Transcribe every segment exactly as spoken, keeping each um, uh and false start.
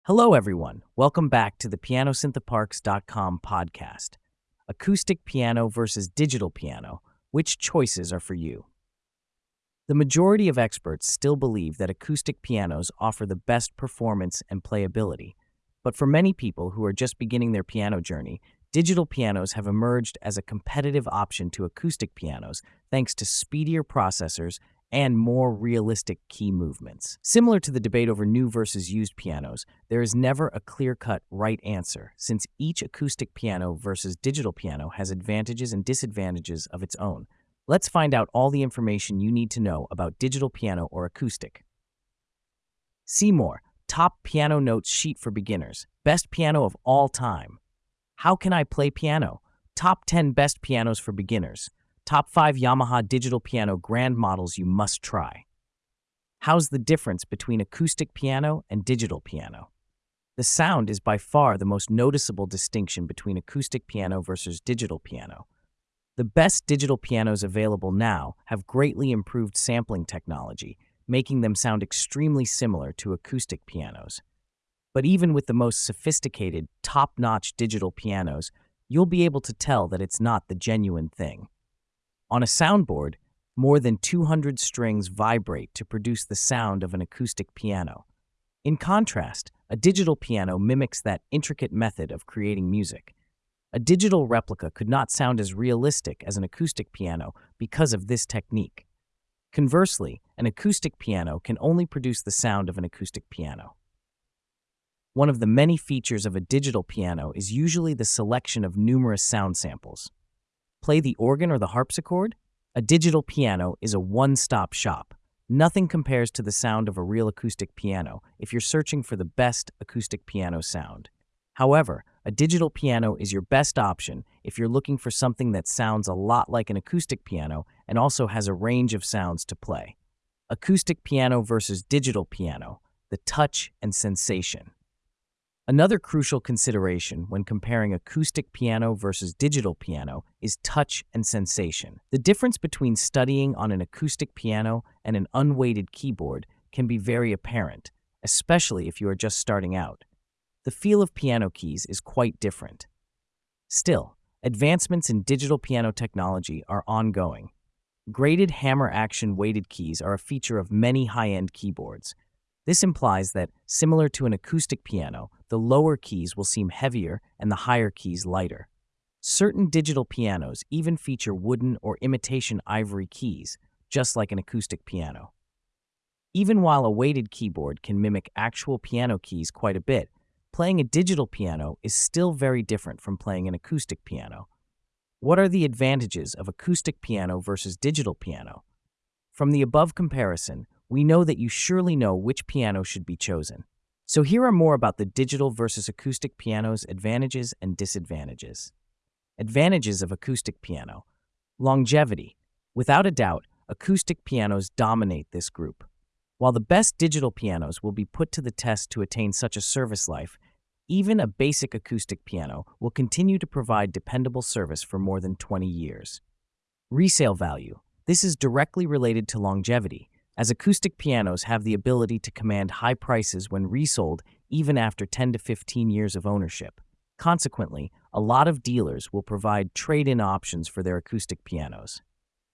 Hello, everyone. Welcome back to the piano synth parks dot com podcast. Acoustic piano versus digital piano. Which choices are for you? The majority of experts still believe that acoustic pianos offer the best performance and playability. But for many people who are just beginning their piano journey, digital pianos have emerged as a competitive option to acoustic pianos thanks to speedier processors and more realistic key movements. Similar to the debate over new versus used pianos, there is never a clear-cut right answer, since each acoustic piano versus digital piano has advantages and disadvantages of its own. Let's find out all the information you need to know about digital piano or acoustic. See more. Top Piano Notes Sheet for Beginners. Best piano of all time. How can I play piano? Top ten best pianos for beginners. Top five Yamaha digital piano grand models you must try. How's the difference between acoustic piano and digital piano? The sound is by far the most noticeable distinction between acoustic piano versus digital piano. The best digital pianos available now have greatly improved sampling technology, making them sound extremely similar to acoustic pianos. But even with the most sophisticated, top-notch digital pianos, you'll be able to tell that it's not the genuine thing. On a soundboard, more than two hundred strings vibrate to produce the sound of an acoustic piano. In contrast, a digital piano mimics that intricate method of creating music. A digital replica could not sound as realistic as an acoustic piano because of this technique. Conversely, an acoustic piano can only produce the sound of an acoustic piano. One of the many features of a digital piano is usually the selection of numerous sound samples. Play the organ or the harpsichord? A digital piano is a one-stop shop. Nothing compares to the sound of a real acoustic piano if you're searching for the best acoustic piano sound. However, a digital piano is your best option if you're looking for something that sounds a lot like an acoustic piano and also has a range of sounds to play. Acoustic piano versus digital piano, the touch and sensation. Another crucial consideration when comparing acoustic piano versus digital piano is touch and sensation. The difference between studying on an acoustic piano and an unweighted keyboard can be very apparent, especially if you are just starting out. The feel of piano keys is quite different. Still, advancements in digital piano technology are ongoing. Graded hammer action weighted keys are a feature of many high-end keyboards. This implies that, similar to an acoustic piano, the lower keys will seem heavier and the higher keys lighter. Certain digital pianos even feature wooden or imitation ivory keys, just like an acoustic piano. Even while a weighted keyboard can mimic actual piano keys quite a bit, playing a digital piano is still very different from playing an acoustic piano. What are the advantages of acoustic piano versus digital piano? From the above comparison, we know that you surely know which piano should be chosen. So here are more about the digital versus acoustic piano's advantages and disadvantages. Advantages of acoustic piano. Longevity. Without a doubt, acoustic pianos dominate this group. While the best digital pianos will be put to the test to attain such a service life, even a basic acoustic piano will continue to provide dependable service for more than twenty years. Resale value. This is directly related to longevity, as acoustic pianos have the ability to command high prices when resold even after ten to fifteen years of ownership. Consequently, a lot of dealers will provide trade-in options for their acoustic pianos.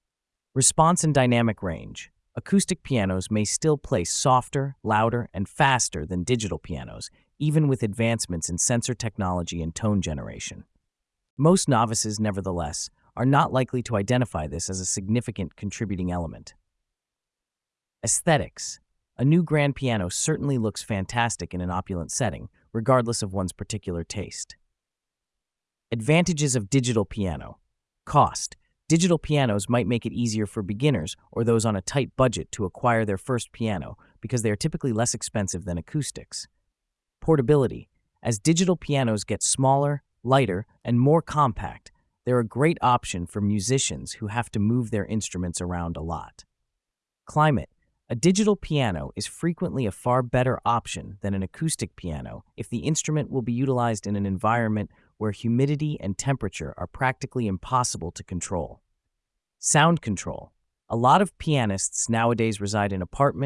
Response and dynamic range. Acoustic pianos may still play softer, louder, and faster than digital pianos, even with advancements in sensor technology and tone generation. Most novices, nevertheless, are not likely to identify this as a significant contributing element. Aesthetics. A new grand piano certainly looks fantastic in an opulent setting, regardless of one's particular taste. Advantages of digital piano. Cost. Digital pianos might make it easier for beginners or those on a tight budget to acquire their first piano because they are typically less expensive than acoustics. Portability. As digital pianos get smaller, lighter, and more compact, they're a great option for musicians who have to move their instruments around a lot. Climate. A digital piano is frequently a far better option than an acoustic piano if the instrument will be utilized in an environment where humidity and temperature are practically impossible to control. Sound control. A lot of pianists nowadays reside in apartments,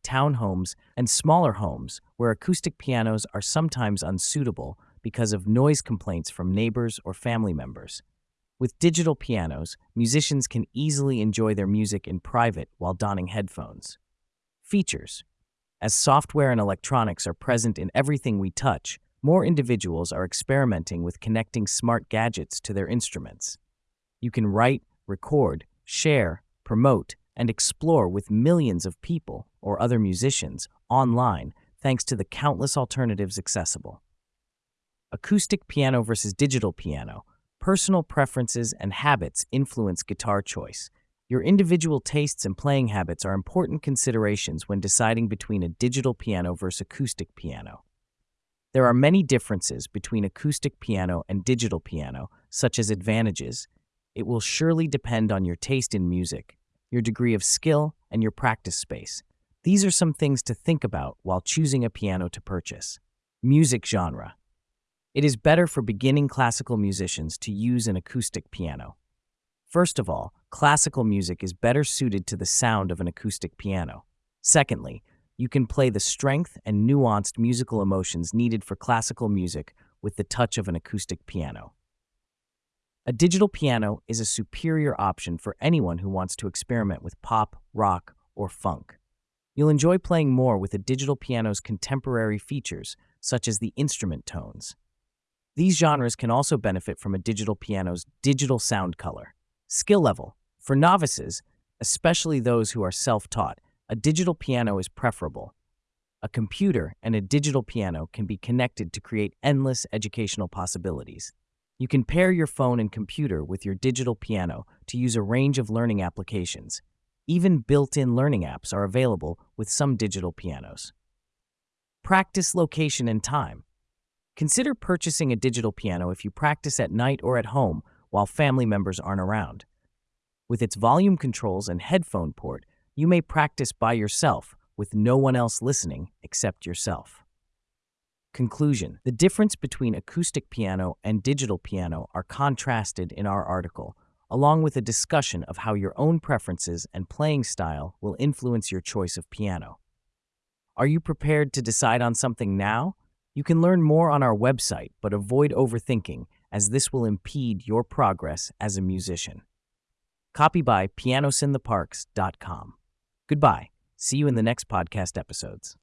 townhomes, and smaller homes where acoustic pianos are sometimes unsuitable because of noise complaints from neighbors or family members. With digital pianos, musicians can easily enjoy their music in private while donning headphones. Features: as software and electronics are present in everything we touch, more individuals are experimenting with connecting smart gadgets to their instruments. You can write, record, share, promote, and explore with millions of people or other musicians online thanks to the countless alternatives accessible. Acoustic piano versus digital piano. Personal preferences and habits influence guitar choice. Your individual tastes and playing habits are important considerations when deciding between a digital piano versus acoustic piano. There are many differences between acoustic piano and digital piano, such as advantages. It will surely depend on your taste in music, your degree of skill, and your practice space. These are some things to think about while choosing a piano to purchase. Music genre. It is better for beginning classical musicians to use an acoustic piano. First of all, classical music is better suited to the sound of an acoustic piano. Secondly, you can play the strength and nuanced musical emotions needed for classical music with the touch of an acoustic piano. A digital piano is a superior option for anyone who wants to experiment with pop, rock, or funk. You'll enjoy playing more with a digital piano's contemporary features, such as the instrument tones. These genres can also benefit from a digital piano's digital sound color. Skill level. For novices, especially those who are self-taught, a digital piano is preferable. A computer and a digital piano can be connected to create endless educational possibilities. You can pair your phone and computer with your digital piano to use a range of learning applications. Even built-in learning apps are available with some digital pianos. Practice location and time. Consider purchasing a digital piano if you practice at night or at home while family members aren't around. With its volume controls and headphone port, you may practice by yourself with no one else listening except yourself. Conclusion: the difference between acoustic piano and digital piano are contrasted in our article, along with a discussion of how your own preferences and playing style will influence your choice of piano. Are you prepared to decide on something now? You can learn more on our website, but avoid overthinking, as this will impede your progress as a musician. Copy by pianos in the parks dot com. Goodbye. See you in the next podcast episodes.